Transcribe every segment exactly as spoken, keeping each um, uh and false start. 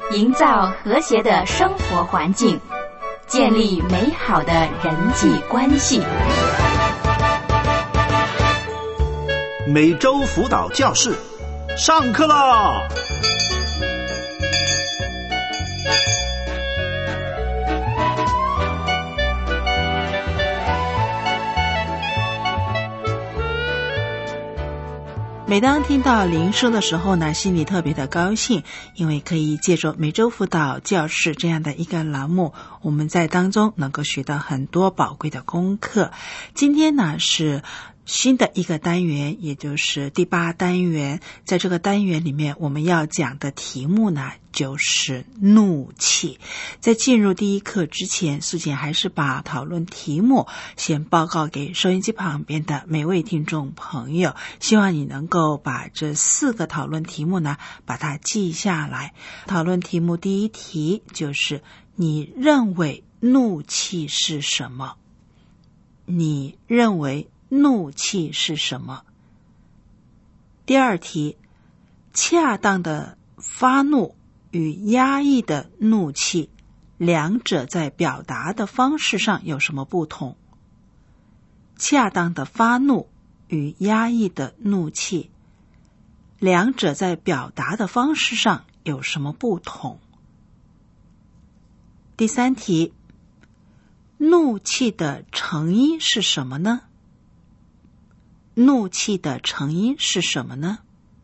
营造和谐的生活环境，建立美好的人际关系。 每周辅导教室上课啦！ 每当听到铃声的时候呢，心里特别的高兴，因为可以借着每周辅导教室这样的一个栏目，我们在当中能够学到很多宝贵的功课。今天呢是新的一个单元，也就是第八单元。在这个单元里面，我们要讲的题目呢就是怒气。在进入第一课之前，素简还是把讨论题目先报告给收音机旁边的每位听众朋友，希望你能够把这四个讨论题目呢把它记下来。讨论题目第一题就是你认为怒气是什么？你认为怒气是什么？第二题，恰当的发怒与压抑的怒气，两者在表达的方式上有什么不同？恰当的发怒与压抑的怒气，两者在表达的方式上有什么不同？第三题，怒气的成因是什么呢？怒气的成因是什么呢？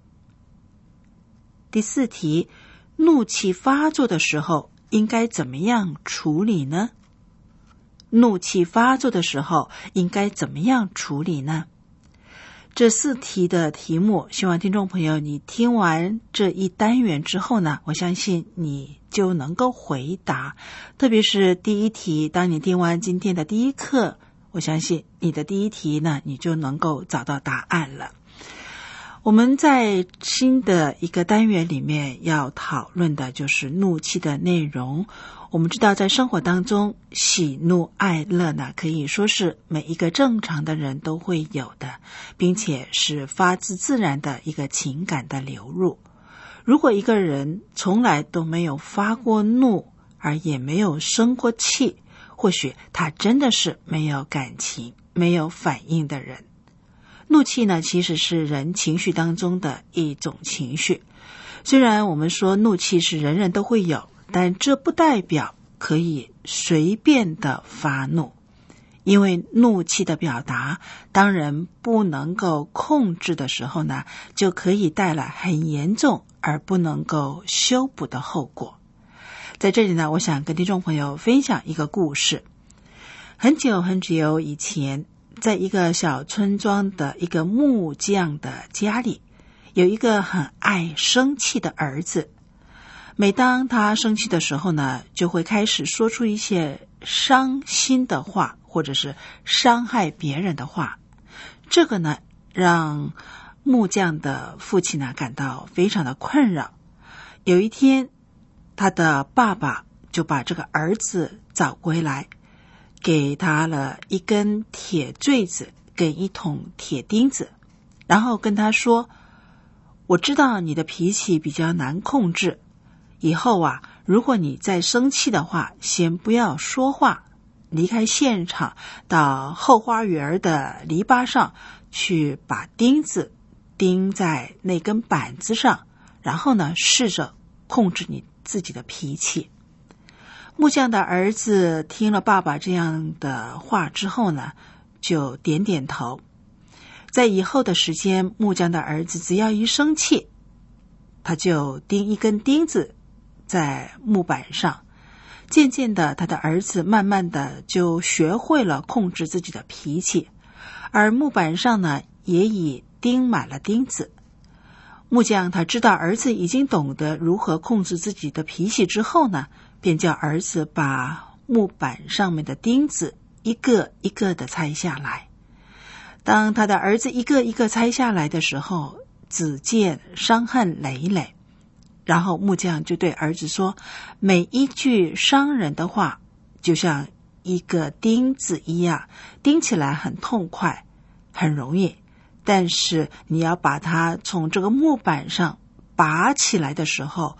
第四题，怒气发作的时候应该怎么样处理呢？怒气发作的时候应该怎么样处理呢？这四题的题目，希望听众朋友你听完这一单元之后呢，我相信你就能够回答。特别是第一题，当你听完今天的第一课，我相信你的第一题呢，你就能够找到答案了。我们在新的一个单元里面要讨论的就是怒气的内容。我们知道在生活当中，喜怒哀乐呢，可以说是每一个正常的人都会有的，并且是发自自然的一个情感的流入。如果一个人从来都没有发过怒，而也没有生过气，或许他真的是没有感情、没有反应的人。怒气呢，其实是人情绪当中的一种情绪。虽然我们说怒气是人人都会有，但这不代表可以随便的发怒。因为怒气的表达，当人不能够控制的时候呢，就可以带来很严重而不能够修补的后果。在这里呢，我想跟听众朋友分享一个故事。很久很久以前，在一个小村庄的一个木匠的家里，有一个很爱生气的儿子。每当他生气的时候呢，就会开始说出一些伤心的话，或者是伤害别人的话。这个呢，让木匠的父亲呢感到非常的困扰。有一天，他的爸爸就把这个儿子找归来，给他了一根铁坠子跟一桶铁钉子，然后跟他说，我知道你的脾气比较难控制，以后啊，如果你再生气的话，先不要说话，离开现场，到后花园的篱笆上去把钉子钉在那根板子上，然后呢，试着控制你自己的脾气。木匠的儿子听了爸爸这样的话之后呢，就点点头。在以后的时间，木匠的儿子只要一生气，他就钉一根钉子在木板上。渐渐的，他的儿子慢慢的就学会了控制自己的脾气，而木板上呢，也已钉满了钉子。木匠他知道儿子已经懂得如何控制自己的脾气之后呢，便叫儿子把木板上面的钉子一个一个的拆下来。当他的儿子一个一个拆下来的时候，只见伤痕累累。然后木匠就对儿子说，每一句伤人的话就像一个钉子一样，钉起来很痛快，很容易，但是你要把它从这个木板上拔起来的时候，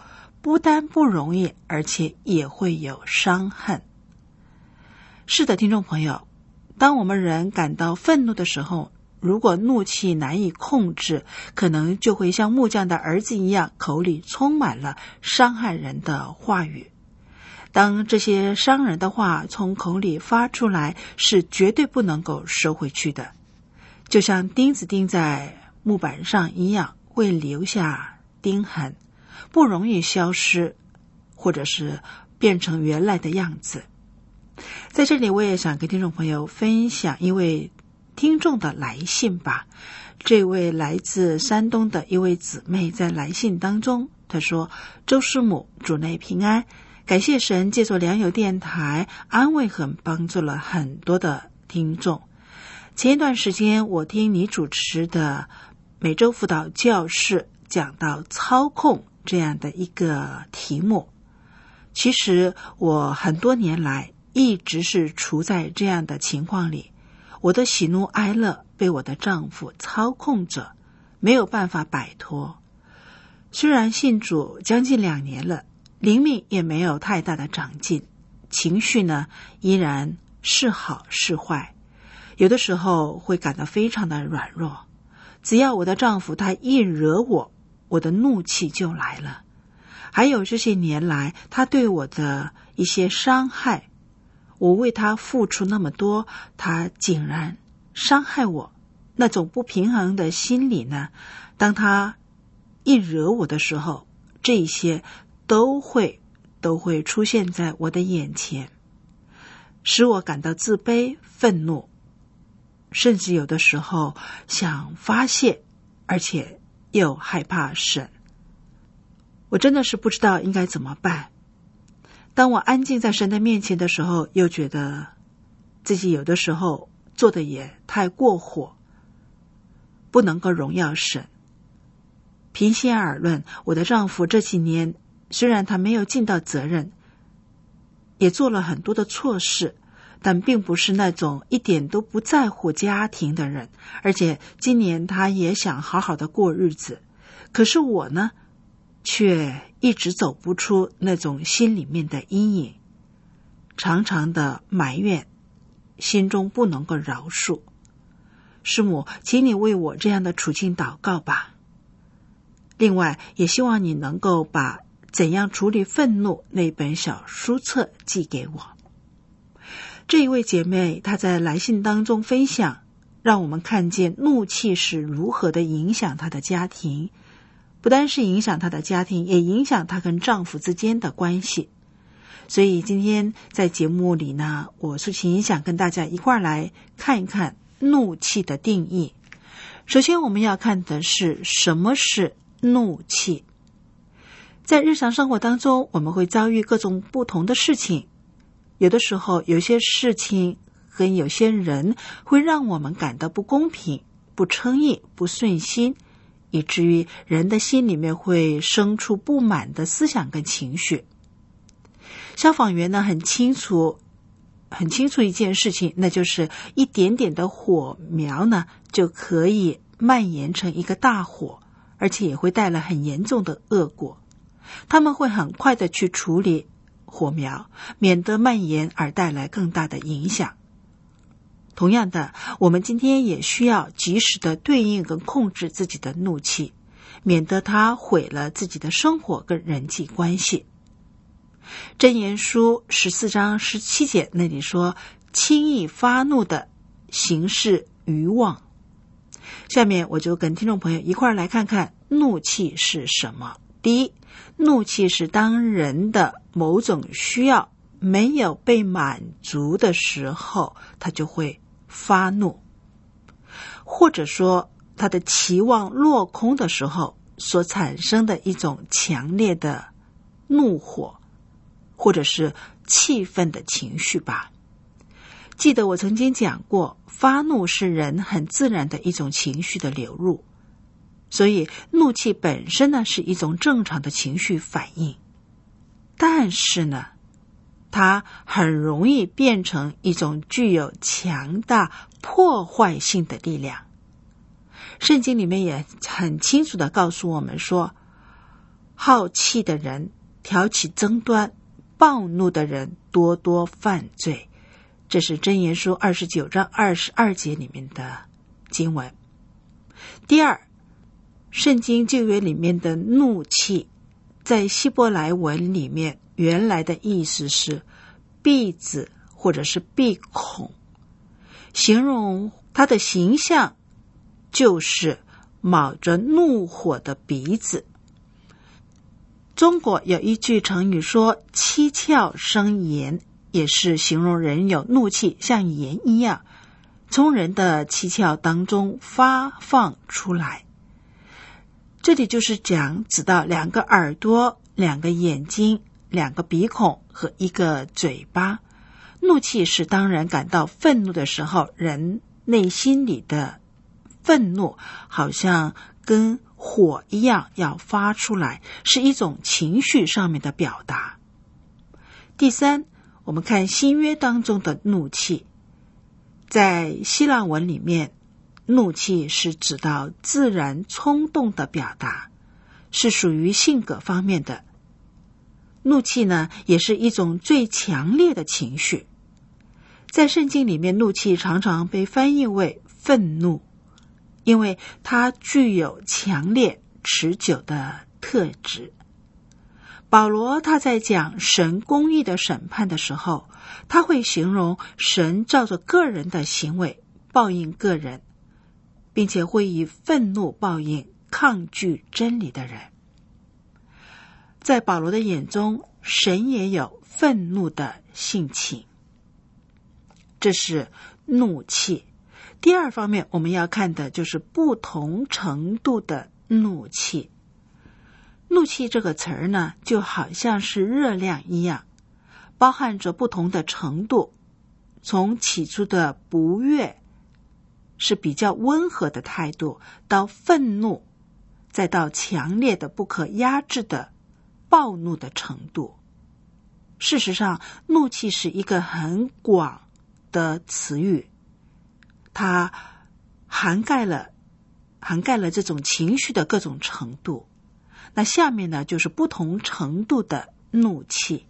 不但不容易，而且也会有伤痕。是的，听众朋友，当我们人感到愤怒的时候，如果怒气难以控制，可能就会像木匠的儿子一样，口里充满了伤害人的话语。当这些伤人的话从口里发出来，是绝对不能够收回去的，就像钉子钉在木板上一样，会留下钉痕，不容易消失，或者是变成原来的样子。在这里我也想跟听众朋友分享一位听众的来信吧。这位来自山东的一位姊妹在来信当中，她说：周师母，主内平安，感谢神借助良友电台安慰和帮助了很多的听众。前一段时间我听你主持的每周辅导教室讲到操控这样的一个题目，其实我很多年来一直是处在这样的情况里，我的喜怒哀乐被我的丈夫操控着，没有办法摆脱。虽然信主将近两年了，灵命也没有太大的长进，情绪呢依然是好是坏，有的时候会感到非常的软弱。只要我的丈夫他一惹我，我的怒气就来了。还有这些年来他对我的一些伤害，我为他付出那么多，他竟然伤害我，那种不平衡的心理呢，当他一惹我的时候，这些都会都会出现在我的眼前，使我感到自卑、愤怒，甚至有的时候想发泄，而且又害怕神。我真的是不知道应该怎么办。当我安静在神的面前的时候，又觉得自己有的时候做的也太过火，不能够荣耀神。平心而论，我的丈夫这几年虽然他没有尽到责任，也做了很多的错事，但并不是那种一点都不在乎家庭的人，而且今年他也想好好的过日子。可是我呢，却一直走不出那种心里面的阴影，常常的埋怨，心中不能够饶恕。师母，请你为我这样的处境祷告吧。另外，也希望你能够把怎样处理愤怒那本小书册寄给我。这一位姐妹她在来信当中分享，让我们看见怒气是如何的影响她的家庭，不单是影响她的家庭，也影响她跟丈夫之间的关系。所以今天在节目里呢，我素琴想跟大家一块儿来看一看怒气的定义。首先我们要看的是什么是怒气。在日常生活当中，我们会遭遇各种不同的事情，有的时候有些事情跟有些人会让我们感到不公平、不称意、不顺心，以至于人的心里面会生出不满的思想跟情绪。消防员呢很清楚很清楚一件事情，那就是一点点的火苗呢就可以蔓延成一个大火，而且也会带来很严重的恶果。他们会很快的去处理火苗，免得蔓延而带来更大的影响。同样的，我们今天也需要及时的对应跟控制自己的怒气，免得它毁了自己的生活跟人际关系。箴言书十四章十七节那里说，轻易发怒的行事愚妄。下面我就跟听众朋友一块来看看怒气是什么。第一，怒气是当人的某种需要没有被满足的时候，他就会发怒，或者说他的期望落空的时候所产生的一种强烈的怒火，或者是气愤的情绪吧。记得我曾经讲过，发怒是人很自然的一种情绪的流入，所以怒气本身呢是一种正常的情绪反应，但是呢它很容易变成一种具有强大破坏性的力量。圣经里面也很清楚地告诉我们说，好气的人挑起争端，暴怒的人多多犯罪。这是箴言书二十九章二十二节里面的经文。第二，圣经旧约里面的怒气，在希伯来文里面原来的意思是闭子或者是闭孔，形容他的形象就是冒着怒火的鼻子。中国有一句成语说七窍生烟，也是形容人有怒气像盐一样从人的七窍当中发放出来。这里就是讲指到两个耳朵、两个眼睛、两个鼻孔和一个嘴巴。怒气是当人感到愤怒的时候，人内心里的愤怒好像跟火一样要发出来，是一种情绪上面的表达。第三，我们看新约当中的怒气，在希腊文里面，怒气是指到自然冲动的表达，是属于性格方面的。怒气呢，也是一种最强烈的情绪。在圣经里面，怒气常常被翻译为愤怒，因为它具有强烈持久的特质。保罗他在讲神公义的审判的时候，他会形容神照着个人的行为报应个人，并且会以愤怒报应抗拒真理的人。在保罗的眼中，神也有愤怒的性情，这是怒气。第二方面我们要看的就是不同程度的怒气。怒气这个词儿呢，就好像是热量一样，包含着不同的程度，从起初的不悦是比较温和的态度，到愤怒，再到强烈的不可压制的暴怒的程度。事实上，怒气是一个很广的词语，它涵盖了涵盖了这种情绪的各种程度。那下面呢，就是不同程度的怒气。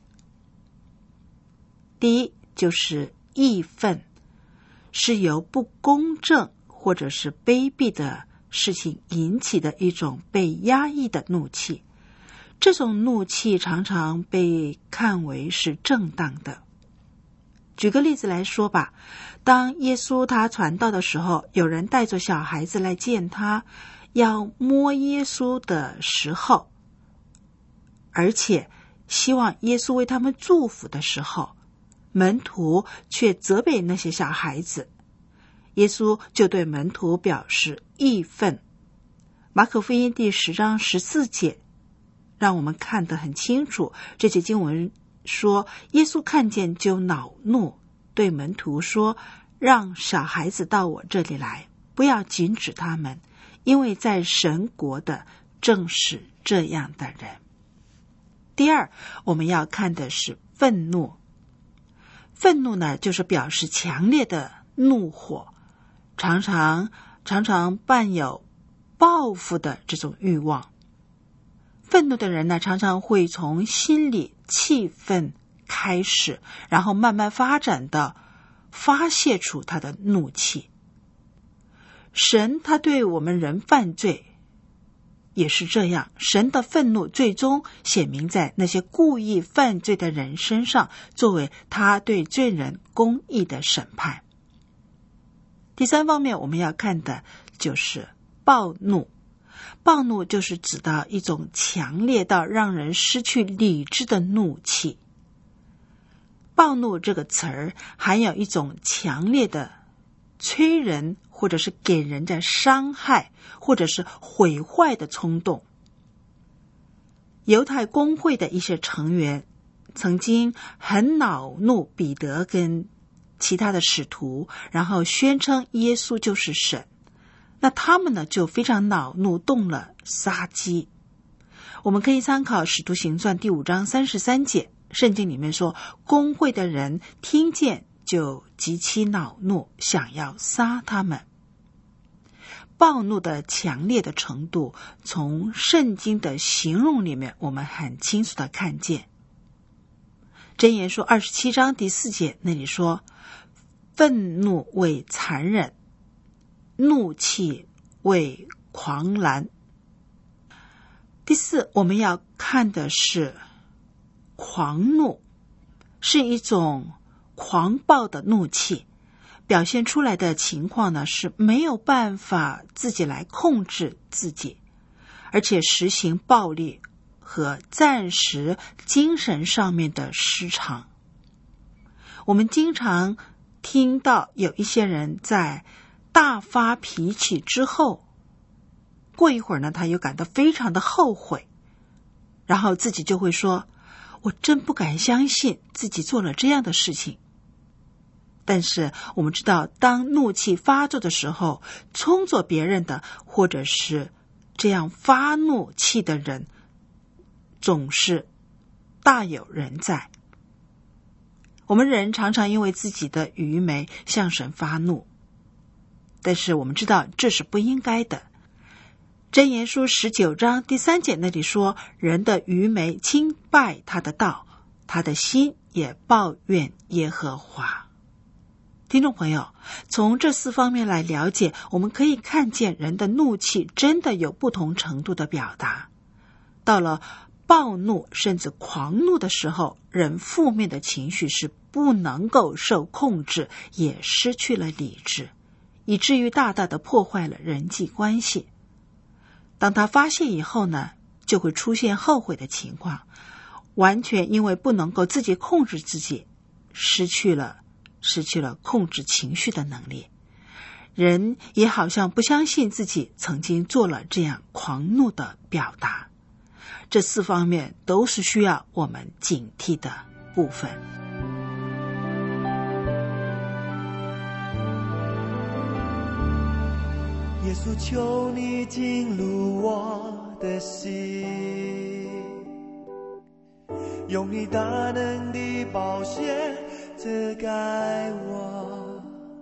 第一，就是义愤，是由不公正或者是卑鄙的事情引起的一种被压抑的怒气。这种怒气常常被看为是正当的。举个例子来说吧，当耶稣他传道的时候，有人带着小孩子来见他，要摸耶稣的时候，而且希望耶稣为他们祝福的时候，门徒却责备那些小孩子。耶稣就对门徒表示义愤。马可福音第十章十四节让我们看得很清楚，这节经文说，耶稣看见就恼怒，对门徒说，让小孩子到我这里来，不要禁止他们，因为在神国的正是这样的人。第二，我们要看的是愤怒。愤怒呢，就是表示强烈的怒火，常常常常伴有报复的这种欲望。愤怒的人呢，常常会从心里气愤开始，然后慢慢发展到发泄出他的怒气。神他对我们人犯罪也是这样，神的愤怒最终显明在那些故意犯罪的人身上，作为他对罪人公义的审判。第三方面我们要看的就是暴怒。暴怒就是指到一种强烈到让人失去理智的怒气。暴怒这个词儿含有一种强烈的催人或者是给人的伤害或者是毁坏的冲动。犹太公会的一些成员曾经很恼怒彼得跟其他的使徒，然后宣称耶稣就是神。那他们呢，就非常恼怒，动了杀机。我们可以参考《使徒行传》第五章三十三节，圣经里面说，公会的人听见就极其恼怒，想要杀他们。 暴怒的强烈的程度，从圣经的形容里面，我们很清楚的看见。箴言书二十七章第四节那里说，愤怒为残忍，怒气为狂澜。第四，我们要看的是狂怒，是一种狂暴的怒气，表现出来的情况呢，是没有办法自己来控制自己，而且实行暴力和暂时精神上面的失常。我们经常听到有一些人在大发脾气之后，过一会儿呢，他又感到非常的后悔，然后自己就会说，我真不敢相信自己做了这样的事情。但是我们知道，当怒气发作的时候，冲着别人的或者是这样发怒气的人，总是大有人在。我们人常常因为自己的愚昧向神发怒，但是我们知道这是不应该的。箴言书十九章第三节那里说，人的愚昧轻败他的道，他的心也抱怨耶和华。听众朋友，从这四方面来了解，我们可以看见人的怒气真的有不同程度的表达。到了暴怒甚至狂怒的时候，人负面的情绪是不能够受控制，也失去了理智，以至于大大的破坏了人际关系。当他发泄以后呢，就会出现后悔的情况，完全因为不能够自己控制自己，失去了失去了控制情绪的能力。人也好像不相信自己曾经做了这样狂怒的表达。这四方面都是需要我们警惕的部分。 耶稣，求你进入我的心，用你大能的宝血遮盖我，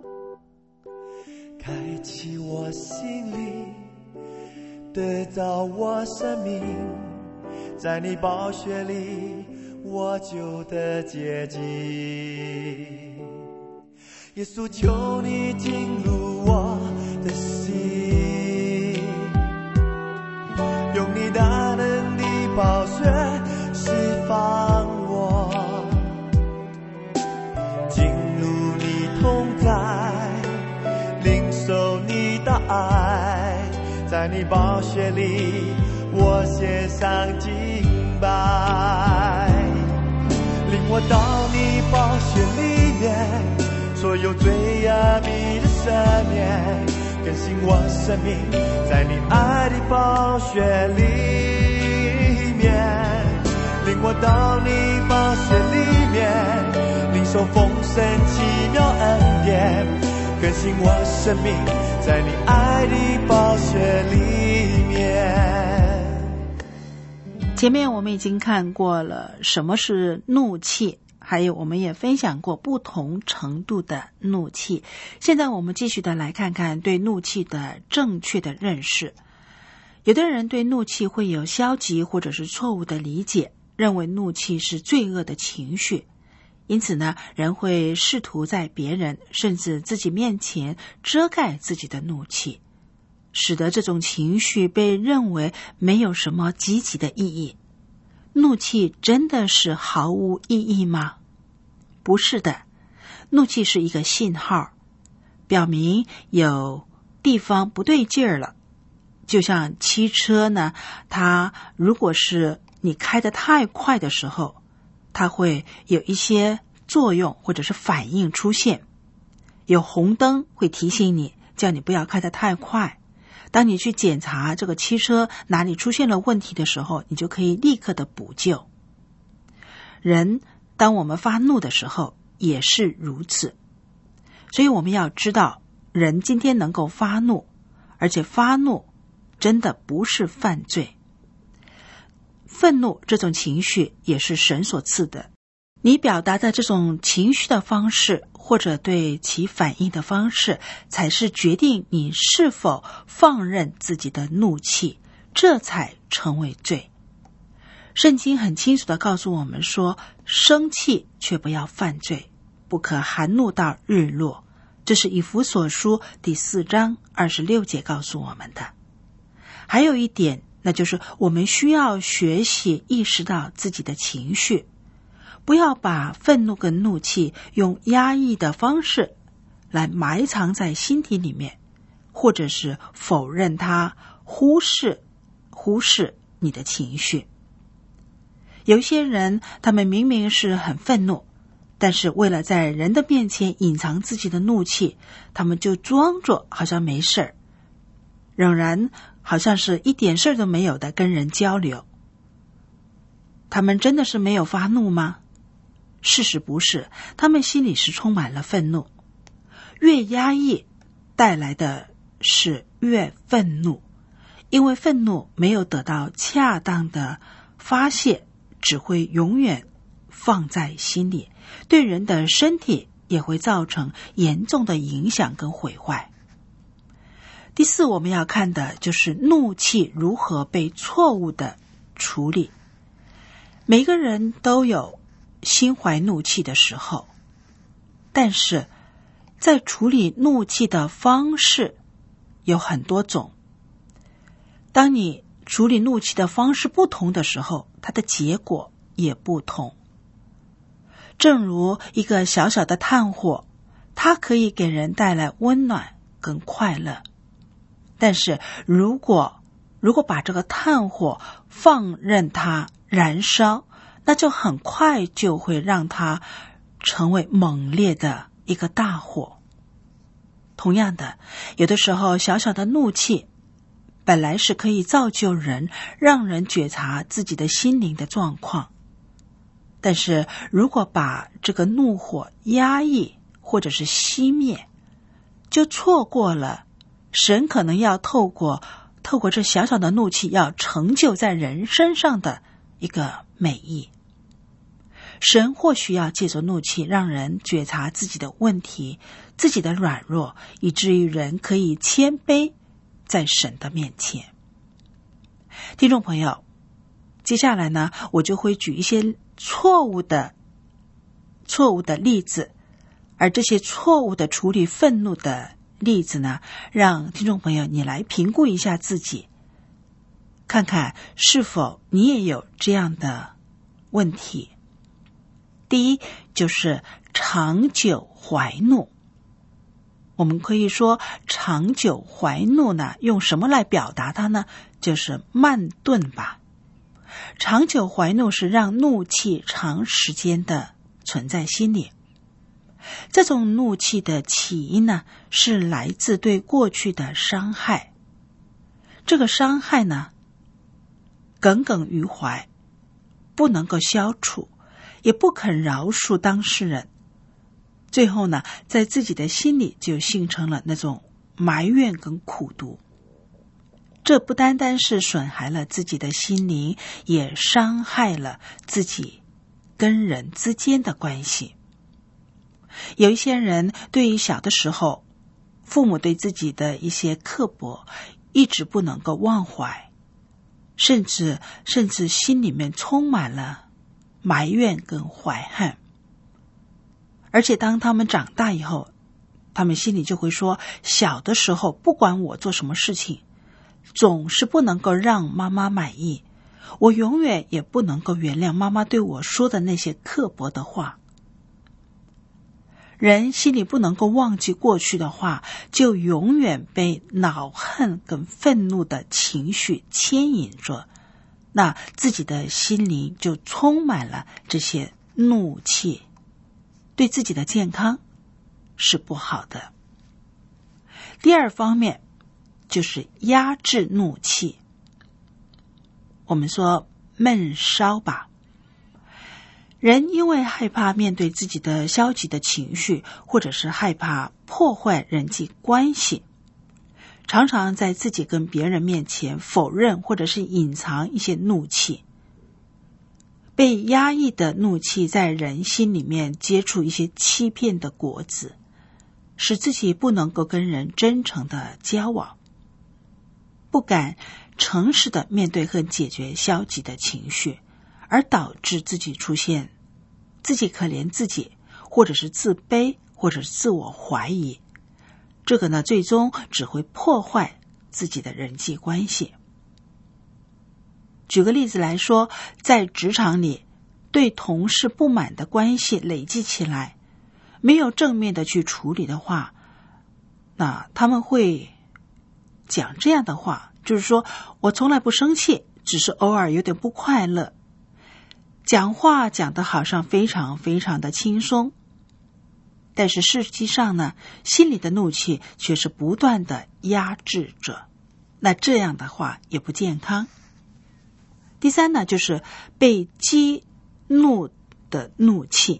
开启我心里，得着我生命，在你宝血里我就得洁净。耶稣，求你进入我的心，用你大能的宝血释放我，进入你同在，领受你的爱，在你宝血里我献上敬拜，领我到你宝血里面，所有罪恶你的赦免，更新我生命，在你爱的宝血里面，领我到你宝血里面，领受丰盛奇妙恩典，更新我生命，在你爱的宝血里面。 前面我们已经看过了什么是怒气，还有我们也分享过不同程度的怒气。现在我们继续的来看看对怒气的正确的认识。有的人对怒气会有消极或者是错误的理解，认为怒气是罪恶的情绪，因此呢，人会试图在别人甚至自己面前遮盖自己的怒气，使得这种情绪被认为没有什么积极的意义。怒气真的是毫无意义吗？不是的，怒气是一个信号，表明有地方不对劲儿了。就像汽车呢，它如果是你开得太快的时候，它会有一些作用或者是反应出现，有红灯会提醒你，叫你不要开得太快。当你去检查这个汽车哪里出现了问题的时候，你就可以立刻的补救。人当我们发怒的时候也是如此，所以我们要知道，人今天能够发怒，而且发怒真的不是犯罪。愤怒这种情绪也是神所赐的，你表达的这种情绪的方式或者对其反应的方式，才是决定你是否放任自己的怒气，这才成为罪。圣经很清楚地告诉我们说，生气却不要犯罪，不可含怒到日落。这是以弗所书第四章二十六节告诉我们的。还有一点，那就是我们需要学习意识到自己的情绪，不要把愤怒跟怒气用压抑的方式来埋藏在心底里面，或者是否认它，忽视忽视你的情绪。有些人他们明明是很愤怒，但是为了在人的面前隐藏自己的怒气，他们就装作好像没事儿，仍然好像是一点事儿都没有的跟人交流。他们真的是没有发怒吗？事实不是，他们心里是充满了愤怒。越压抑带来的是越愤怒，因为愤怒没有得到恰当的发泄，只会永远放在心里，对人的身体也会造成严重的影响跟毁坏。第四，我们要看的就是怒气如何被错误的处理。每个人都有心怀怒气的时候，但是在处理怒气的方式有很多种。当你处理怒气的方式不同的时候，它的结果也不同。正如一个小小的炭火，它可以给人带来温暖跟快乐，但是如果如果把这个炭火放任它燃烧，那就很快就会让它成为猛烈的一个大火。同样的，有的时候小小的怒气本来是可以造就人，让人觉察自己的心灵的状况，但是如果把这个怒火压抑或者是熄灭，就错过了神可能要透过透过这小小的怒气要成就在人身上的一个美意。神或许要借着怒气让人觉察自己的问题，自己的软弱，以至于人可以谦卑在神的面前。听众朋友，接下来呢，我就会举一些错误的错误的例子，而这些错误的处理愤怒的例子呢，让听众朋友你来评估一下自己，看看是否你也有这样的问题。第一，就是长久怀怒。我们可以说长久怀怒呢，用什么来表达它呢？就是慢钝吧。长久怀怒是让怒气长时间的存在心里。这种怒气的起因呢，是来自对过去的伤害。这个伤害呢，耿耿于怀，不能够消除，也不肯饶恕当事人。最后呢，在自己的心里就形成了那种埋怨跟苦毒。这不单单是损害了自己的心灵，也伤害了自己跟人之间的关系。有一些人对于小的时候父母对自己的一些刻薄一直不能够忘怀，甚至甚至心里面充满了埋怨跟怀恨。而且当他们长大以后，他们心里就会说，小的时候不管我做什么事情，总是不能够让妈妈满意，我永远也不能够原谅妈妈对我说的那些刻薄的话。人心里不能够忘记过去的话，就永远被恼恨跟愤怒的情绪牵引着，那自己的心灵就充满了这些怒气，对自己的健康是不好的。第二方面就是压制怒气，我们说闷烧吧。人因为害怕面对自己的消极的情绪，或者是害怕破坏人际关系，常常在自己跟别人面前否认或者是隐藏一些怒气。 被压抑的怒气在人心里面结出一些欺骗的果子，使自己不能够跟人真诚的交往，不敢诚实的面对和解决消极的情绪，而导致自己出现自己可怜自己，或者是自卑，或者是自我怀疑。这个呢，最终只会破坏自己的人际关系。举个例子来说，在职场里，对同事不满的关系累积起来，没有正面的去处理的话，那他们会讲这样的话，就是说我从来不生气，只是偶尔有点不快乐。讲话讲得好像非常非常的轻松，但是实际上呢，心里的怒气却是不断的压制着，那这样的话也不健康。第三呢，就是被激怒的怒气。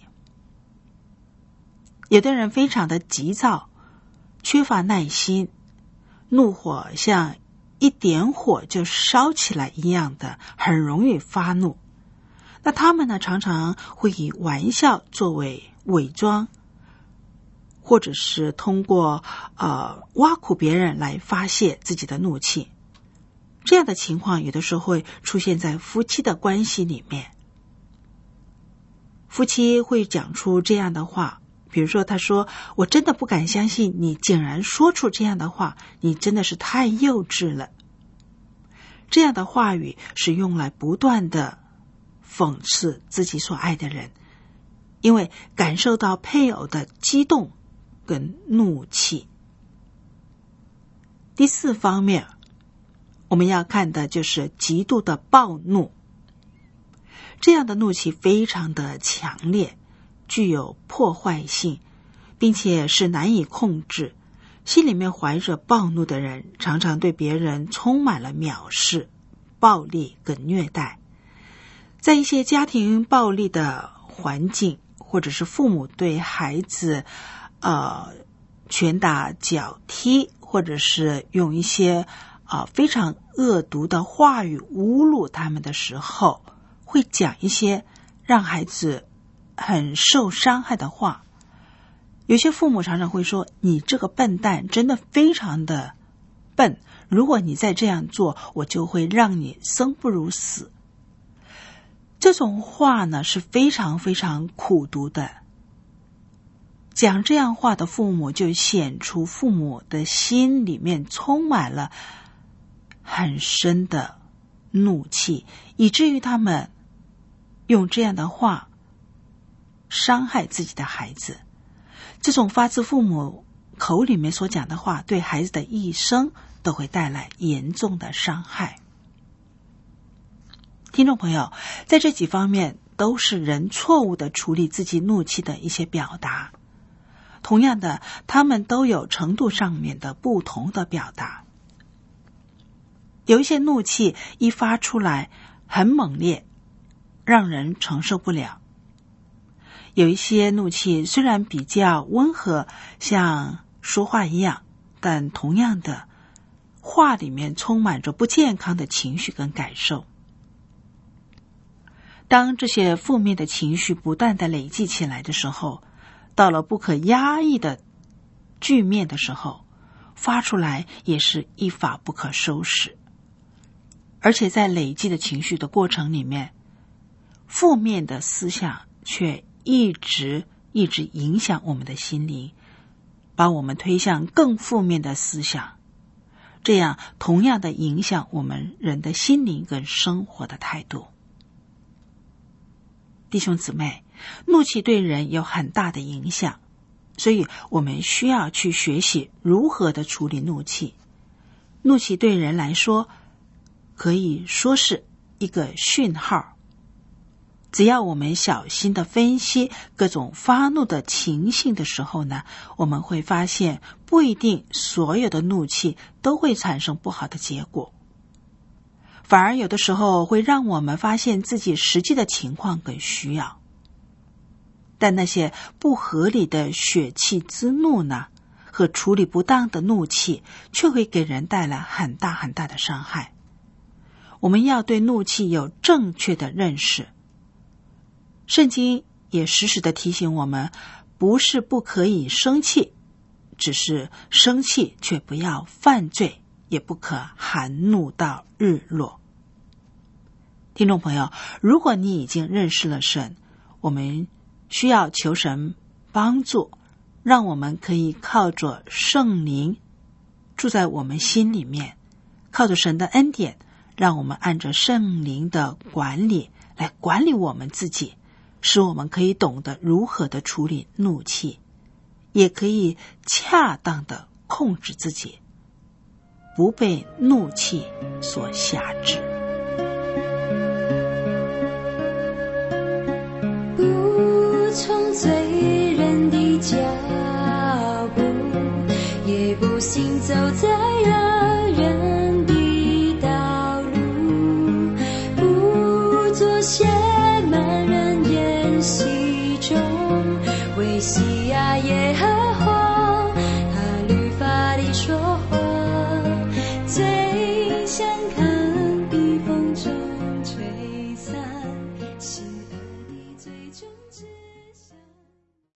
有的人非常的急躁，缺乏耐心，怒火像一点火就烧起来一样的，很容易发怒。那他们呢，常常会以玩笑作为伪装，或者是通过呃挖苦别人来发泄自己的怒气。这样的情况有的时候会出现在夫妻的关系里面。夫妻会讲出这样的话，比如说他说，我真的不敢相信你竟然说出这样的话，你真的是太幼稚了。这样的话语是用来不断的讽刺自己所爱的人，因为感受到配偶的激动跟怒气。第四方面，我们要看的就是极度的暴怒。这样的怒气非常的强烈，具有破坏性，并且是难以控制。心里面怀着暴怒的人，常常对别人充满了藐视、暴力跟虐待。在一些家庭暴力的环境，或者是父母对孩子呃拳打脚踢，或者是用一些呃非常恶毒的话语侮辱他们的时候，会讲一些让孩子很受伤害的话。有些父母常常会说，你这个笨蛋真的非常的笨，如果你再这样做，我就会让你生不如死。这种话呢是非常非常苦毒的，讲这样话的父母就显出父母的心里面充满了很深的怒气，以至于他们用这样的话伤害自己的孩子。这种发自父母口里面所讲的话，对孩子的一生都会带来严重的伤害。听众朋友，在这几方面都是人错误的处理自己怒气的一些表达。同样的，他们都有程度上面的不同的表达。有一些怒气一发出来很猛烈，让人承受不了。有一些怒气虽然比较温和，像说话一样，但同样的，话里面充满着不健康的情绪跟感受。当这些负面的情绪不断的累积起来的时候，到了不可压抑的局面的时候，发出来也是一发不可收拾。而且在累积的情绪的过程里面，负面的思想却一直一直影响我们的心灵，把我们推向更负面的思想，这样同样的影响我们人的心灵跟生活的态度。弟兄姊妹，怒气对人有很大的影响，所以我们需要去学习如何的处理怒气。怒气对人来说可以说是一个讯号，只要我们小心的分析各种发怒的情形的时候呢，我们会发现不一定所有的怒气都会产生不好的结果，反而有的时候会让我们发现自己实际的情况跟需要。但那些不合理的血气之怒呢，和处理不当的怒气，却会给人带来很大很大的伤害。我们要对怒气有正确的认识， 圣经也时时的提醒我们，不是不可以生气，只是生气却不要犯罪，也不可含怒到日落。听众朋友，如果你已经认识了神，我们需要求神帮助，让我们可以靠着圣灵住在我们心里面，靠着神的恩典，让我们按着圣灵的管理来管理我们自己，使我们可以懂得如何的处理怒气，也可以恰当的控制自己，不被怒气所辖制。 不从罪人的脚步，也不行走在恶人的道路，不做些满人宴席中为喜爱耶和华他律法的说话，最相看避风中吹散，心爱的最忠直。